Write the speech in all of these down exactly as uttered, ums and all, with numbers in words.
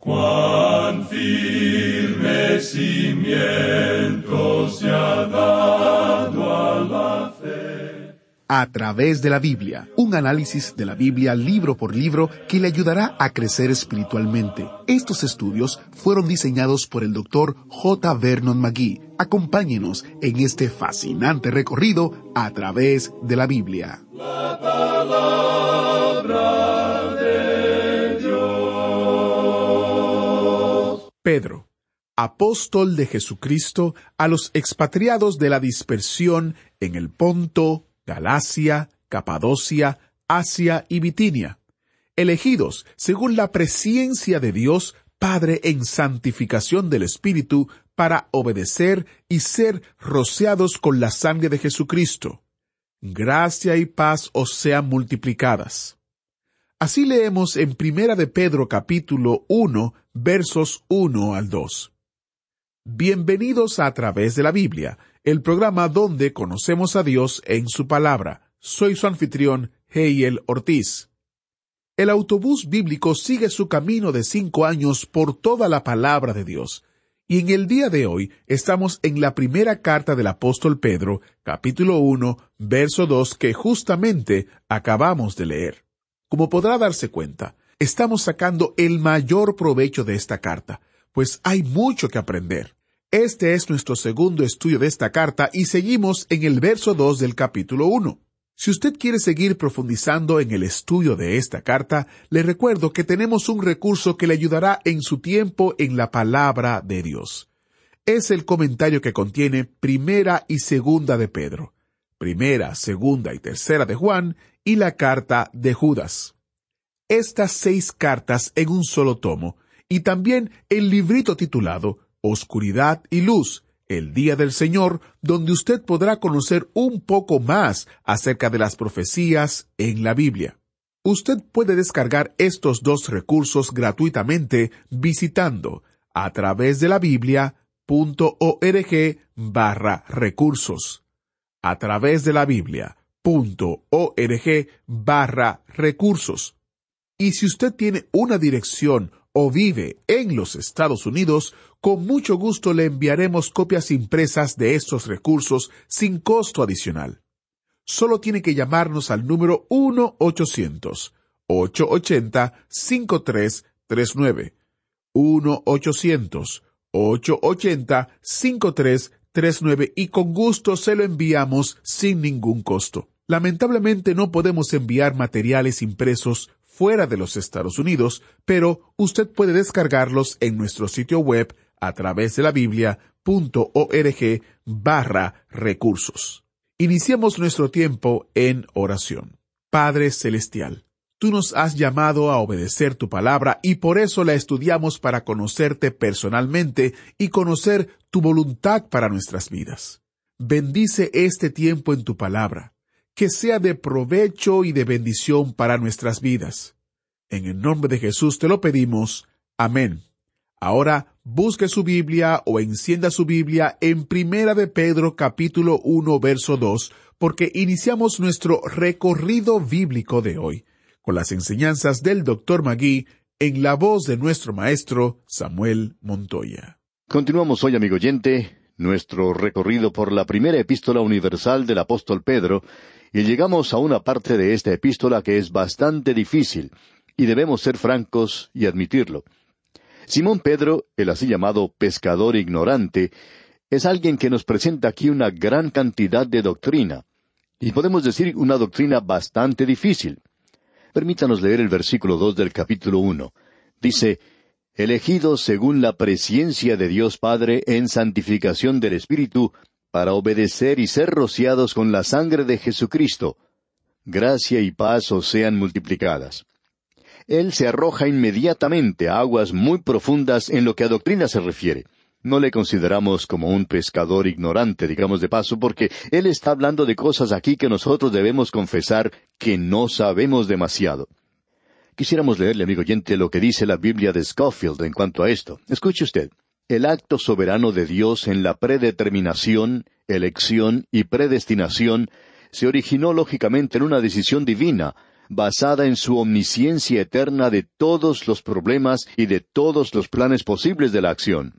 Cuán firme cimiento se ha dado a la fe. A través de la Biblia, un análisis de la Biblia libro por libro que le ayudará a crecer espiritualmente. Estos estudios fueron diseñados por el doctor J. Vernon McGee. Acompáñenos en este fascinante recorrido a través de la Biblia. La palabra de Dios. Pedro, apóstol de Jesucristo a los expatriados de la dispersión en el Ponto, Galacia, Capadocia, Asia y Bitinia, elegidos según la presciencia de Dios Padre en santificación del Espíritu para obedecer y ser rociados con la sangre de Jesucristo. Gracia y paz os sean multiplicadas. Así leemos en Primera de Pedro capítulo uno, versos uno al dos. Bienvenidos a Través de la Biblia, el programa donde conocemos a Dios en su palabra. Soy su anfitrión, Heiel Ortiz. El autobús bíblico sigue su camino de cinco años por toda la palabra de Dios. Y en el día de hoy estamos en la primera carta del apóstol Pedro, capítulo uno, verso dos, que justamente acabamos de leer. Como podrá darse cuenta, estamos sacando el mayor provecho de esta carta, pues hay mucho que aprender. Este es nuestro segundo estudio de esta carta y seguimos en el verso dos del capítulo uno. Si usted quiere seguir profundizando en el estudio de esta carta, le recuerdo que tenemos un recurso que le ayudará en su tiempo en la palabra de Dios. Es el comentario que contiene Primera y Segunda de Pedro, Primera, Segunda y Tercera de Juan y la carta de Judas. Estas seis cartas en un solo tomo y también el librito titulado Oscuridad y Luz, el Día del Señor, donde usted podrá conocer un poco más acerca de las profecías en la Biblia. Usted puede descargar estos dos recursos gratuitamente visitando a través de la Biblia punto org barra recursos. A través de la Biblia punto org barra recursos. Y si usted tiene una dirección o vive en los Estados Unidos, con mucho gusto le enviaremos copias impresas de estos recursos sin costo adicional. Solo tiene que llamarnos al número uno ochocientos, ochocientos ochenta, cincuenta y tres treinta y nueve. uno ochocientos, ochocientos ochenta, cincuenta y tres treinta y nueve y con gusto se lo enviamos sin ningún costo. Lamentablemente no podemos enviar materiales impresos fuera de los Estados Unidos, pero usted puede descargarlos en nuestro sitio web a través de la Biblia punto org barra recursos. Iniciemos nuestro tiempo en oración. Padre Celestial, tú nos has llamado a obedecer tu palabra y por eso la estudiamos para conocerte personalmente y conocer tu voluntad para nuestras vidas. Bendice este tiempo en tu palabra, que sea de provecho y de bendición para nuestras vidas. En el nombre de Jesús te lo pedimos. Amén. Ahora busque su Biblia o encienda su Biblia en Primera de Pedro capítulo uno verso dos, porque iniciamos nuestro recorrido bíblico de hoy, con las enseñanzas del doctor McGee en la voz de nuestro maestro Samuel Montoya. Continuamos hoy, amigo oyente, nuestro recorrido por la primera epístola universal del apóstol Pedro, y llegamos a una parte de esta epístola que es bastante difícil, y debemos ser francos y admitirlo. Simón Pedro, el así llamado pescador ignorante, es alguien que nos presenta aquí una gran cantidad de doctrina, y podemos decir una doctrina bastante difícil. Permítanos leer el versículo dos del capítulo uno. Dice, elegidos según la presciencia de Dios Padre en santificación del Espíritu, para obedecer y ser rociados con la sangre de Jesucristo. Gracia y paz os sean multiplicadas. Él se arroja inmediatamente a aguas muy profundas en lo que a doctrina se refiere. No le consideramos como un pescador ignorante, digamos de paso, porque él está hablando de cosas aquí que nosotros debemos confesar que no sabemos demasiado. Quisiéramos leerle, amigo oyente, lo que dice la Biblia de Scofield en cuanto a esto. Escuche usted. El acto soberano de Dios en la predeterminación, elección y predestinación se originó lógicamente en una decisión divina, basada en su omnisciencia eterna de todos los problemas y de todos los planes posibles de la acción.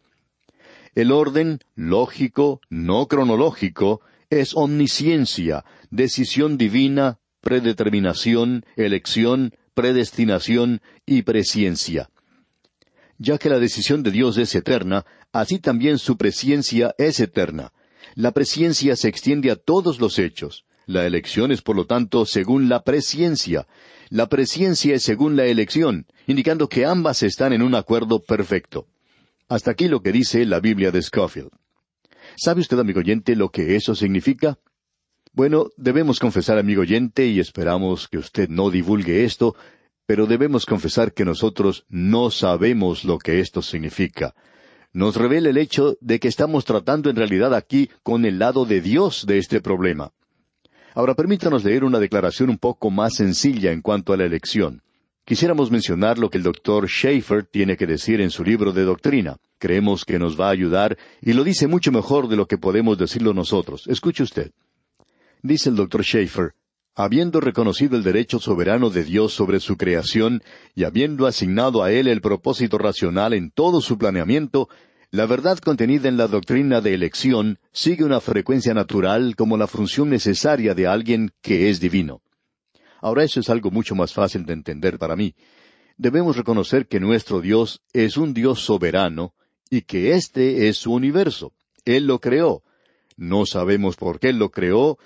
El orden, lógico, no cronológico, es omnisciencia, decisión divina, predeterminación, elección, predestinación y presciencia. Ya que la decisión de Dios es eterna, así también su presciencia es eterna. La presciencia se extiende a todos los hechos. La elección es, por lo tanto, según la presciencia. La presciencia es según la elección, indicando que ambas están en un acuerdo perfecto. Hasta aquí lo que dice la Biblia de Scofield. ¿Sabe usted, amigo oyente, lo que eso significa? Bueno, debemos confesar, amigo oyente, y esperamos que usted no divulgue esto, pero debemos confesar que nosotros no sabemos lo que esto significa. Nos revela el hecho de que estamos tratando en realidad aquí con el lado de Dios de este problema. Ahora permítanos leer una declaración un poco más sencilla en cuanto a la elección. Quisiéramos mencionar lo que el doctor Schaeffer tiene que decir en su libro de doctrina. Creemos que nos va a ayudar y lo dice mucho mejor de lo que podemos decirlo nosotros. Escuche usted. Dice el doctor Schaeffer, habiendo reconocido el derecho soberano de Dios sobre su creación y habiendo asignado a Él el propósito racional en todo su planeamiento, la verdad contenida en la doctrina de elección sigue una frecuencia natural como la función necesaria de alguien que es divino. Ahora eso es algo mucho más fácil de entender para mí. Debemos reconocer que nuestro Dios es un Dios soberano y que este es su universo. Él lo creó. No sabemos por qué Él lo creó,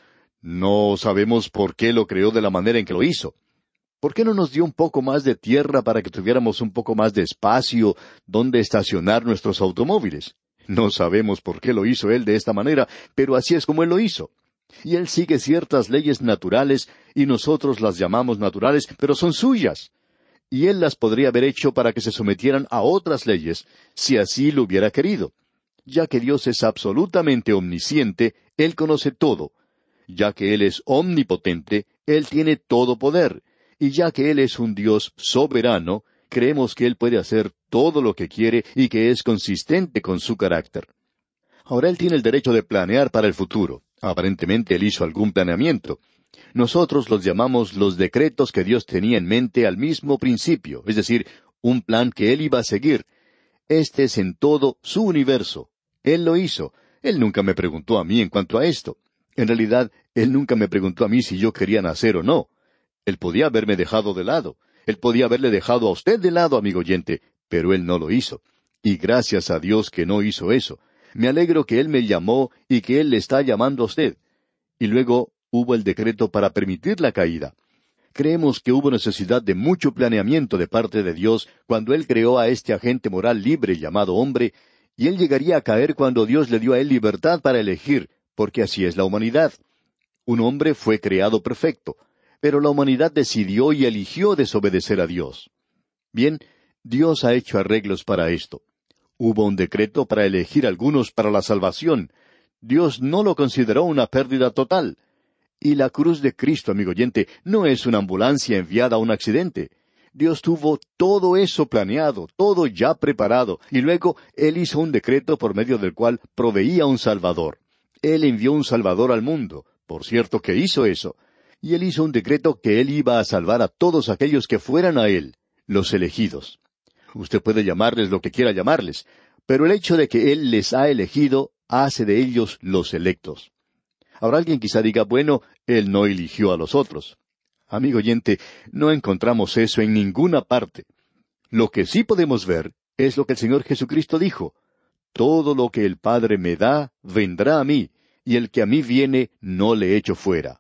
no sabemos por qué lo creó de la manera en que lo hizo. ¿Por qué no nos dio un poco más de tierra para que tuviéramos un poco más de espacio donde estacionar nuestros automóviles? No sabemos por qué lo hizo Él de esta manera, pero así es como Él lo hizo. Y Él sigue ciertas leyes naturales, y nosotros las llamamos naturales, pero son suyas. Y Él las podría haber hecho para que se sometieran a otras leyes, si así lo hubiera querido. Ya que Dios es absolutamente omnisciente, Él conoce todo. Ya que Él es omnipotente, Él tiene todo poder. Y ya que Él es un Dios soberano, creemos que Él puede hacer todo lo que quiere y que es consistente con su carácter. Ahora Él tiene el derecho de planear para el futuro. Aparentemente Él hizo algún planeamiento. Nosotros los llamamos los decretos que Dios tenía en mente al mismo principio, es decir, un plan que Él iba a seguir. Este es en todo su universo. Él lo hizo. Él nunca me preguntó a mí en cuanto a esto. En realidad, Él nunca me preguntó a mí si yo quería nacer o no. Él podía haberme dejado de lado. Él podía haberle dejado a usted de lado, amigo oyente, pero Él no lo hizo. Y gracias a Dios que no hizo eso. Me alegro que Él me llamó y que Él le está llamando a usted. Y luego hubo el decreto para permitir la caída. Creemos que hubo necesidad de mucho planeamiento de parte de Dios cuando Él creó a este agente moral libre llamado hombre, y Él llegaría a caer cuando Dios le dio a Él libertad para elegir, porque así es la humanidad. Un hombre fue creado perfecto, pero la humanidad decidió y eligió desobedecer a Dios. Bien, Dios ha hecho arreglos para esto. Hubo un decreto para elegir algunos para la salvación. Dios no lo consideró una pérdida total. Y la cruz de Cristo, amigo oyente, no es una ambulancia enviada a un accidente. Dios tuvo todo eso planeado, todo ya preparado, y luego Él hizo un decreto por medio del cual proveía un Salvador. Él envió un Salvador al mundo. Por cierto que hizo eso. Y Él hizo un decreto que Él iba a salvar a todos aquellos que fueran a Él, los elegidos. Usted puede llamarles lo que quiera llamarles, pero el hecho de que Él les ha elegido hace de ellos los electos. Ahora alguien quizá diga, bueno, Él no eligió a los otros. Amigo oyente, no encontramos eso en ninguna parte. Lo que sí podemos ver es lo que el Señor Jesucristo dijo. Todo lo que el Padre me da, vendrá a mí, y el que a mí viene, no le echo fuera.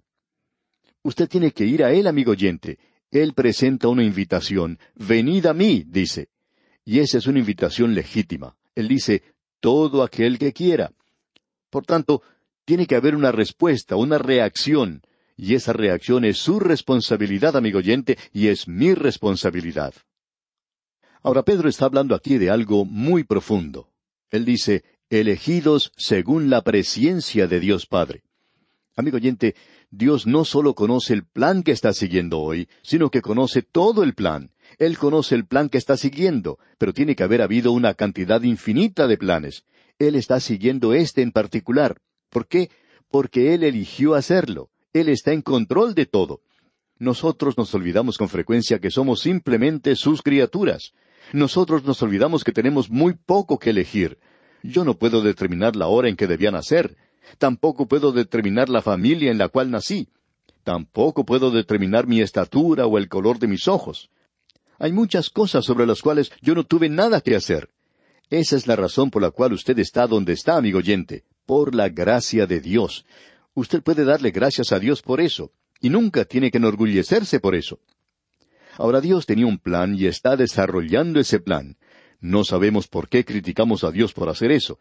Usted tiene que ir a Él, amigo oyente. Él presenta una invitación. Venid a mí, dice. Y esa es una invitación legítima. Él dice, todo aquel que quiera. Por tanto, tiene que haber una respuesta, una reacción. Y esa reacción es su responsabilidad, amigo oyente, y es mi responsabilidad. Ahora Pedro está hablando aquí de algo muy profundo. Él dice, elegidos según la presciencia de Dios Padre. Amigo oyente, Dios no solo conoce el plan que está siguiendo hoy, sino que conoce todo el plan. Él conoce el plan que está siguiendo, pero tiene que haber habido una cantidad infinita de planes. Él está siguiendo este en particular. ¿Por qué? Porque Él eligió hacerlo. Él está en control de todo. Nosotros nos olvidamos con frecuencia que somos simplemente sus criaturas. Nosotros nos olvidamos que tenemos muy poco que elegir. Yo no puedo determinar la hora en que debía nacer. Tampoco puedo determinar la familia en la cual nací. Tampoco puedo determinar mi estatura o el color de mis ojos. Hay muchas cosas sobre las cuales yo no tuve nada que hacer. Esa es la razón por la cual usted está donde está, amigo oyente, por la gracia de Dios. Usted puede darle gracias a Dios por eso, y nunca tiene que enorgullecerse por eso. Ahora Dios tenía un plan y está desarrollando ese plan. No sabemos por qué criticamos a Dios por hacer eso.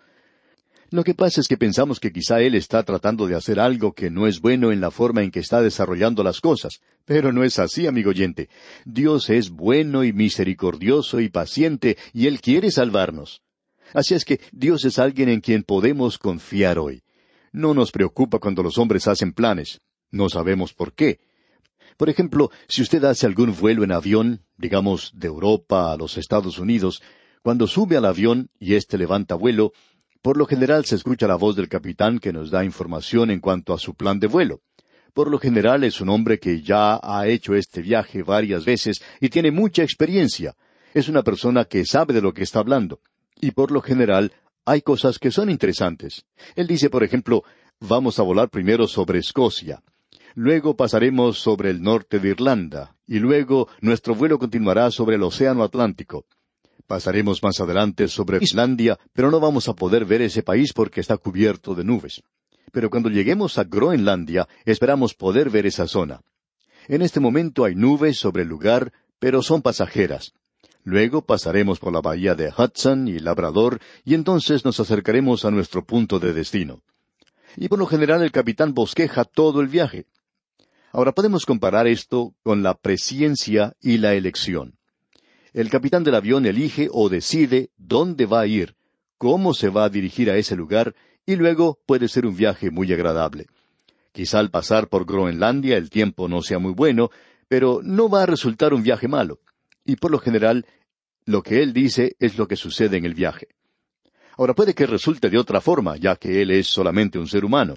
Lo que pasa es que pensamos que quizá Él está tratando de hacer algo que no es bueno en la forma en que está desarrollando las cosas. Pero no es así, amigo oyente. Dios es bueno y misericordioso y paciente, y Él quiere salvarnos. Así es que Dios es alguien en quien podemos confiar hoy. No nos preocupa cuando los hombres hacen planes. No sabemos por qué. Por ejemplo, si usted hace algún vuelo en avión, digamos de Europa a los Estados Unidos, cuando sube al avión y éste levanta vuelo, por lo general se escucha la voz del capitán que nos da información en cuanto a su plan de vuelo. Por lo general es un hombre que ya ha hecho este viaje varias veces y tiene mucha experiencia. Es una persona que sabe de lo que está hablando. Y por lo general hay cosas que son interesantes. Él dice, por ejemplo, vamos a volar primero sobre Escocia. Luego pasaremos sobre el norte de Irlanda, y luego nuestro vuelo continuará sobre el Océano Atlántico. Pasaremos más adelante sobre Islandia, pero no vamos a poder ver ese país porque está cubierto de nubes. Pero cuando lleguemos a Groenlandia, esperamos poder ver esa zona. En este momento hay nubes sobre el lugar, pero son pasajeras. Luego pasaremos por la bahía de Hudson y Labrador, y entonces nos acercaremos a nuestro punto de destino. Y por lo general el capitán bosqueja todo el viaje. Ahora podemos comparar esto con la presciencia y la elección. El capitán del avión elige o decide dónde va a ir, cómo se va a dirigir a ese lugar, y luego puede ser un viaje muy agradable. Quizá al pasar por Groenlandia el tiempo no sea muy bueno, pero no va a resultar un viaje malo. Y por lo general, lo que él dice es lo que sucede en el viaje. Ahora puede que resulte de otra forma, ya que él es solamente un ser humano.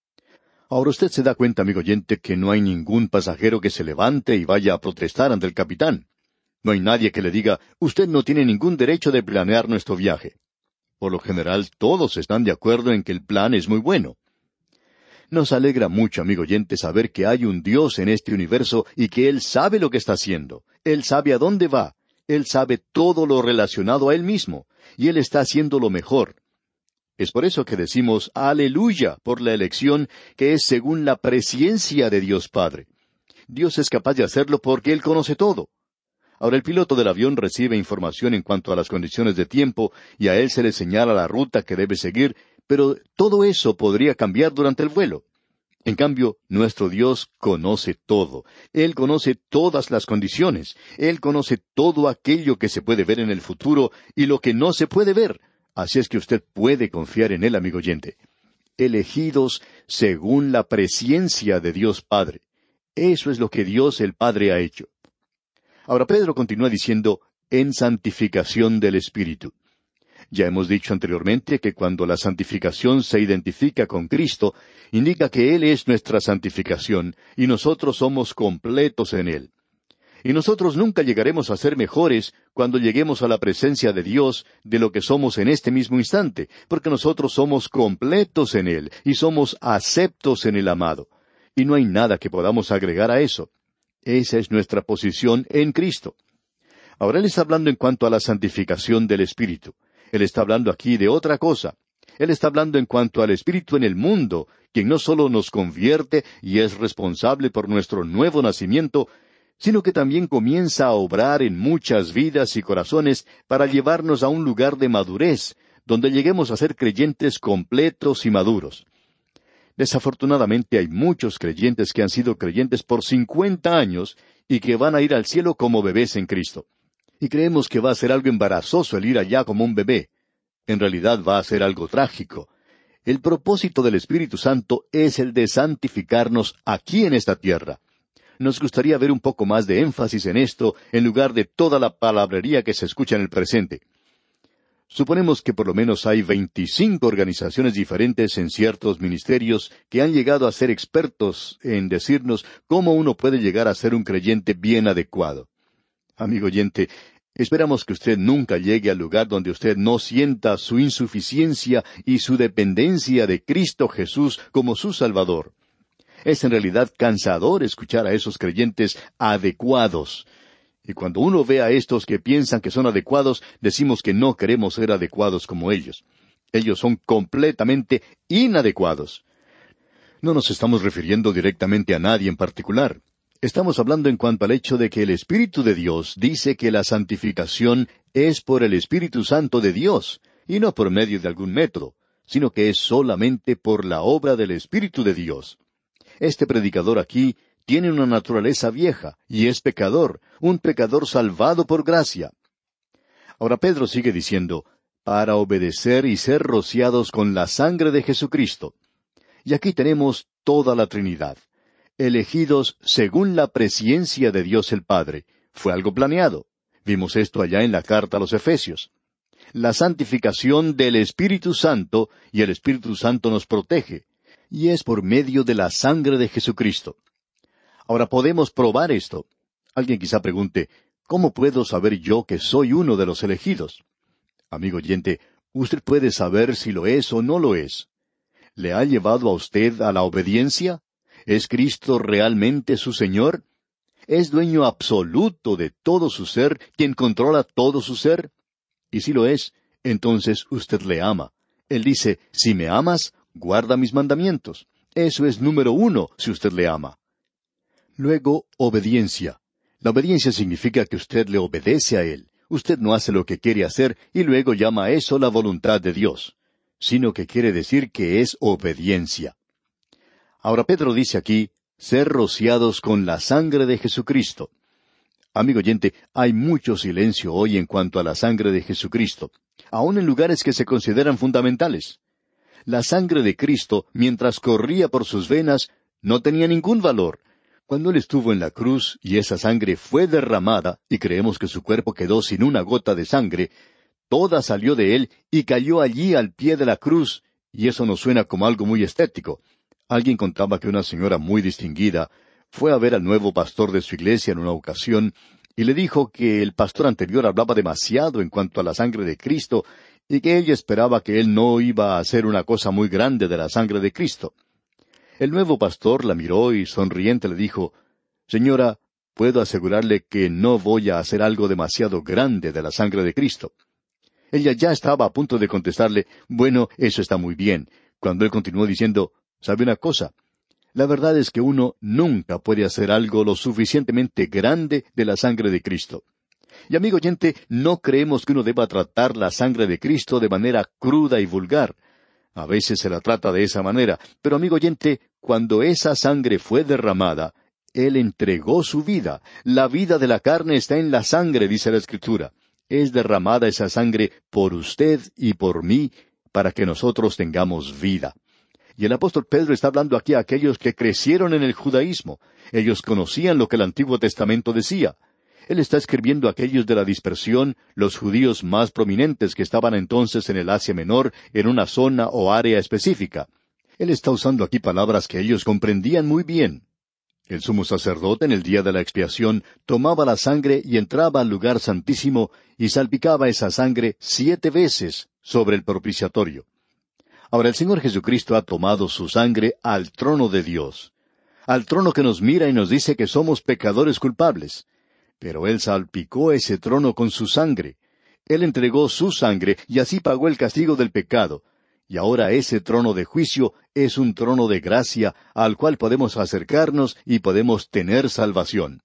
Ahora usted se da cuenta, amigo oyente, que no hay ningún pasajero que se levante y vaya a protestar ante el capitán. No hay nadie que le diga, usted no tiene ningún derecho de planear nuestro viaje. Por lo general, todos están de acuerdo en que el plan es muy bueno. Nos alegra mucho, amigo oyente, saber que hay un Dios en este universo y que Él sabe lo que está haciendo. Él sabe a dónde va. Él sabe todo lo relacionado a Él mismo. Y Él está haciendo lo mejor. Es por eso que decimos aleluya por la elección que es según la presciencia de Dios Padre. Dios es capaz de hacerlo porque Él conoce todo. Ahora el piloto del avión recibe información en cuanto a las condiciones de tiempo y a él se le señala la ruta que debe seguir, pero todo eso podría cambiar durante el vuelo. En cambio, nuestro Dios conoce todo. Él conoce todas las condiciones. Él conoce todo aquello que se puede ver en el futuro y lo que no se puede ver. Así es que usted puede confiar en Él, amigo oyente. Elegidos según la presciencia de Dios Padre. Eso es lo que Dios el Padre ha hecho. Ahora Pedro continúa diciendo, en santificación del Espíritu. Ya hemos dicho anteriormente que cuando la santificación se identifica con Cristo, indica que Él es nuestra santificación y nosotros somos completos en Él. Y nosotros nunca llegaremos a ser mejores cuando lleguemos a la presencia de Dios de lo que somos en este mismo instante, porque nosotros somos completos en Él y somos aceptos en el amado. Y no hay nada que podamos agregar a eso. Esa es nuestra posición en Cristo. Ahora Él está hablando en cuanto a la santificación del Espíritu. Él está hablando aquí de otra cosa. Él está hablando en cuanto al Espíritu en el mundo, quien no solo nos convierte y es responsable por nuestro nuevo nacimiento, sino que también comienza a obrar en muchas vidas y corazones para llevarnos a un lugar de madurez, donde lleguemos a ser creyentes completos y maduros. Desafortunadamente hay muchos creyentes que han sido creyentes por cincuenta años y que van a ir al cielo como bebés en Cristo. Y creemos que va a ser algo embarazoso el ir allá como un bebé. En realidad va a ser algo trágico. El propósito del Espíritu Santo es el de santificarnos aquí en esta tierra. Nos gustaría ver un poco más de énfasis en esto en lugar de toda la palabrería que se escucha en el presente. Suponemos que por lo menos hay veinticinco organizaciones diferentes en ciertos ministerios que han llegado a ser expertos en decirnos cómo uno puede llegar a ser un creyente bien adecuado. Amigo oyente, esperamos que usted nunca llegue al lugar donde usted no sienta su insuficiencia y su dependencia de Cristo Jesús como su Salvador. Es en realidad cansador escuchar a esos creyentes adecuados. Y cuando uno ve a estos que piensan que son adecuados, decimos que no queremos ser adecuados como ellos. Ellos son completamente inadecuados. No nos estamos refiriendo directamente a nadie en particular. Estamos hablando en cuanto al hecho de que el Espíritu de Dios dice que la santificación es por el Espíritu Santo de Dios, y no por medio de algún método, sino que es solamente por la obra del Espíritu de Dios. Este predicador aquí tiene una naturaleza vieja, y es pecador, un pecador salvado por gracia. Ahora Pedro sigue diciendo, para obedecer y ser rociados con la sangre de Jesucristo. Y aquí tenemos toda la Trinidad. Elegidos según la presciencia de Dios el Padre. Fue algo planeado. Vimos esto allá en la carta a los Efesios. La santificación del Espíritu Santo, y el Espíritu Santo nos protege, y es por medio de la sangre de Jesucristo. Ahora podemos probar esto. Alguien quizá pregunte, ¿cómo puedo saber yo que soy uno de los elegidos? Amigo oyente, usted puede saber si lo es o no lo es. ¿Le ha llevado a usted a la obediencia? ¿Es Cristo realmente su Señor? ¿Es dueño absoluto de todo su ser, quien controla todo su ser? Y si lo es, entonces usted le ama. Él dice, si me amas, guarda mis mandamientos. Eso es número uno, si usted le ama. Luego, obediencia. La obediencia significa que usted le obedece a Él. Usted no hace lo que quiere hacer y luego llama a eso la voluntad de Dios, sino que quiere decir que es obediencia. Ahora Pedro dice aquí, ser rociados con la sangre de Jesucristo. Amigo oyente, hay mucho silencio hoy en cuanto a la sangre de Jesucristo, aun en lugares que se consideran fundamentales. La sangre de Cristo, mientras corría por sus venas, no tenía ningún valor. Cuando Él estuvo en la cruz y esa sangre fue derramada, y creemos que su cuerpo quedó sin una gota de sangre, toda salió de Él y cayó allí al pie de la cruz, y eso nos suena como algo muy estético. Alguien contaba que una señora muy distinguida fue a ver al nuevo pastor de su iglesia en una ocasión, y le dijo que el pastor anterior hablaba demasiado en cuanto a la sangre de Cristo, y que ella esperaba que él no iba a hacer una cosa muy grande de la sangre de Cristo. El nuevo pastor la miró y sonriente le dijo, «Señora, puedo asegurarle que no voy a hacer algo demasiado grande de la sangre de Cristo». Ella ya estaba a punto de contestarle, «Bueno, eso está muy bien», cuando él continuó diciendo, «¿Sabe una cosa? La verdad es que uno nunca puede hacer algo lo suficientemente grande de la sangre de Cristo». Y amigo oyente, no creemos que uno deba tratar la sangre de Cristo de manera cruda y vulgar. A veces se la trata de esa manera, pero amigo oyente, cuando esa sangre fue derramada, Él entregó su vida. La vida de la carne está en la sangre, dice la Escritura. Es derramada esa sangre por usted y por mí, para que nosotros tengamos vida. Y el apóstol Pedro está hablando aquí a aquellos que crecieron en el judaísmo. Ellos conocían lo que el Antiguo Testamento decía. Él está escribiendo a aquellos de la dispersión, los judíos más prominentes que estaban entonces en el Asia Menor, en una zona o área específica. Él está usando aquí palabras que ellos comprendían muy bien. El sumo sacerdote en el día de la expiación tomaba la sangre y entraba al lugar santísimo y salpicaba esa sangre siete veces sobre el propiciatorio. Ahora el Señor Jesucristo ha tomado su sangre al trono de Dios, al trono que nos mira y nos dice que somos pecadores culpables. Pero Él salpicó ese trono con su sangre. Él entregó su sangre y así pagó el castigo del pecado. Y ahora ese trono de juicio es un trono de gracia al cual podemos acercarnos y podemos tener salvación.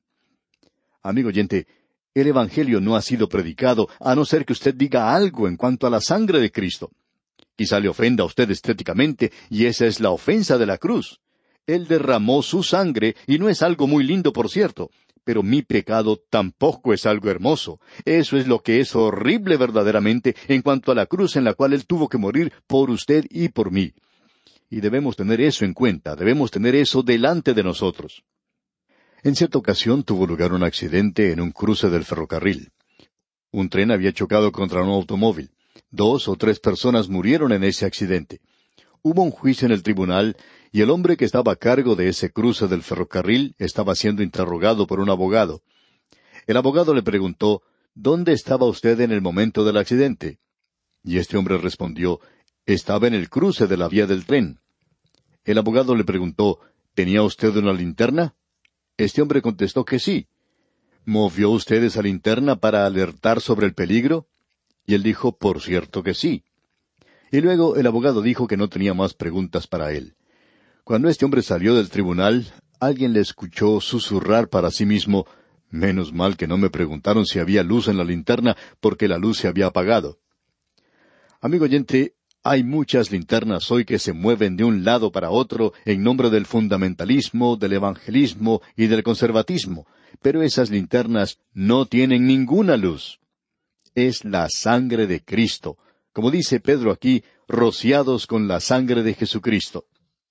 Amigo oyente, el Evangelio no ha sido predicado a no ser que usted diga algo en cuanto a la sangre de Cristo. Quizá le ofenda a usted estéticamente, y esa es la ofensa de la cruz. Él derramó su sangre, y no es algo muy lindo, por cierto, pero mi pecado tampoco es algo hermoso. Eso es lo que es horrible verdaderamente en cuanto a la cruz en la cual Él tuvo que morir por usted y por mí. Y debemos tener eso en cuenta, debemos tener eso delante de nosotros. En cierta ocasión tuvo lugar un accidente en un cruce del ferrocarril. Un tren había chocado contra un automóvil. Dos o tres personas murieron en ese accidente. Hubo un juicio en el tribunal y el hombre que estaba a cargo de ese cruce del ferrocarril estaba siendo interrogado por un abogado. El abogado le preguntó, ¿dónde estaba usted en el momento del accidente? Y este hombre respondió, estaba en el cruce de la vía del tren. El abogado le preguntó, ¿tenía usted una linterna? Este hombre contestó que sí. ¿Movió usted esa linterna para alertar sobre el peligro? Y él dijo, por cierto que sí. Y luego el abogado dijo que no tenía más preguntas para él. Cuando este hombre salió del tribunal, alguien le escuchó susurrar para sí mismo, menos mal que no me preguntaron si había luz en la linterna, porque la luz se había apagado. Amigo oyente, hay muchas linternas hoy que se mueven de un lado para otro en nombre del fundamentalismo, del evangelismo y del conservatismo, pero esas linternas no tienen ninguna luz. Es la sangre de Cristo, como dice Pedro aquí, rociados con la sangre de Jesucristo.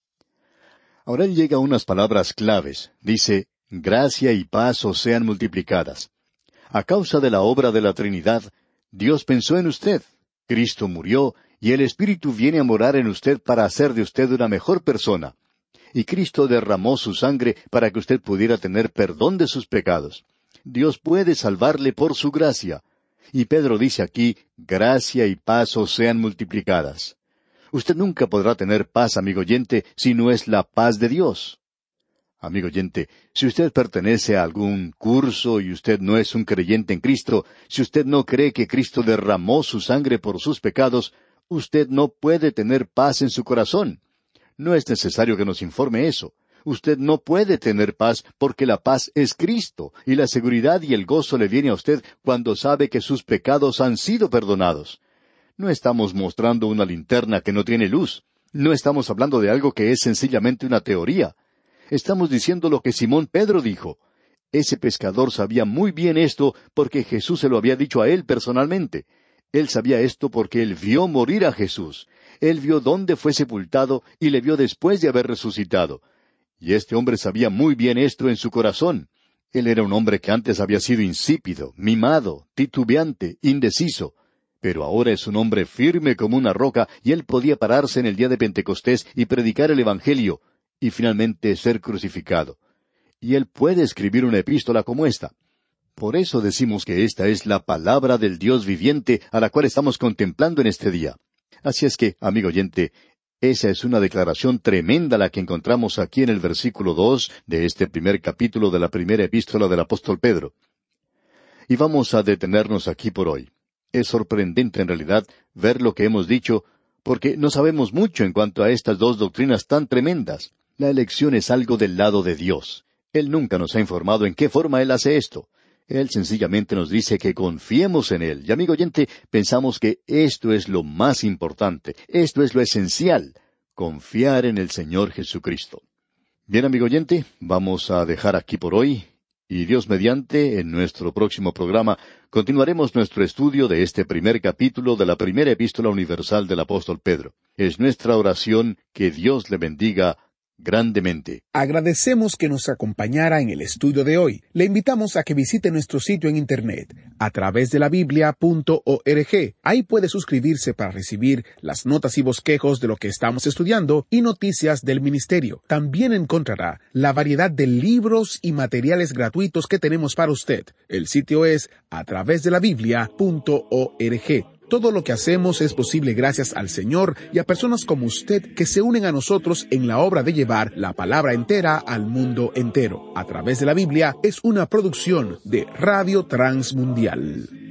Ahora él llega a unas palabras claves. Dice, gracia y paz os sean multiplicadas. A causa de la obra de la Trinidad, Dios pensó en usted. Cristo murió, y el Espíritu viene a morar en usted para hacer de usted una mejor persona. Y Cristo derramó su sangre para que usted pudiera tener perdón de sus pecados. Dios puede salvarle por su gracia. Y Pedro dice aquí, gracia y paz os sean multiplicadas. Usted nunca podrá tener paz, amigo oyente, si no es la paz de Dios. Amigo oyente, si usted pertenece a algún curso y usted no es un creyente en Cristo, si usted no cree que Cristo derramó su sangre por sus pecados, usted no puede tener paz en su corazón. No es necesario que nos informe eso. Usted no puede tener paz porque la paz es Cristo, y la seguridad y el gozo le viene a usted cuando sabe que sus pecados han sido perdonados. No estamos mostrando una linterna que no tiene luz. No estamos hablando de algo que es sencillamente una teoría. Estamos diciendo lo que Simón Pedro dijo. Ese pescador sabía muy bien esto porque Jesús se lo había dicho a él personalmente. Él sabía esto porque él vio morir a Jesús. Él vio dónde fue sepultado y le vio después de haber resucitado. Y este hombre sabía muy bien esto en su corazón. Él era un hombre que antes había sido insípido, mimado, titubeante, indeciso. Pero ahora es un hombre firme como una roca, y él podía pararse en el día de Pentecostés y predicar el Evangelio, y finalmente ser crucificado. Y él puede escribir una epístola como esta. Por eso decimos que esta es la palabra del Dios viviente a la cual estamos contemplando en este día. Así es que, amigo oyente, esa es una declaración tremenda la que encontramos aquí en el versículo dos de este primer capítulo de la primera epístola del apóstol Pedro. Y vamos a detenernos aquí por hoy. Es sorprendente en realidad ver lo que hemos dicho, porque no sabemos mucho en cuanto a estas dos doctrinas tan tremendas. La elección es algo del lado de Dios. Él nunca nos ha informado en qué forma Él hace esto. Él sencillamente nos dice que confiemos en Él. Y amigo oyente, pensamos que esto es lo más importante, esto es lo esencial, confiar en el Señor Jesucristo. Bien, amigo oyente, vamos a dejar aquí por hoy. Y Dios mediante, en nuestro próximo programa, continuaremos nuestro estudio de este primer capítulo de la primera epístola universal del apóstol Pedro. Es nuestra oración que Dios le bendiga grandemente. Agradecemos que nos acompañara en el estudio de hoy. Le invitamos a que visite nuestro sitio en internet, a través de la biblia punto org. Ahí puede suscribirse para recibir las notas y bosquejos de lo que estamos estudiando y noticias del ministerio. También encontrará la variedad de libros y materiales gratuitos que tenemos para usted. El sitio es a través de la biblia punto org. Todo lo que hacemos es posible gracias al Señor y a personas como usted que se unen a nosotros en la obra de llevar la palabra entera al mundo entero. A través de la Biblia es una producción de Radio Transmundial.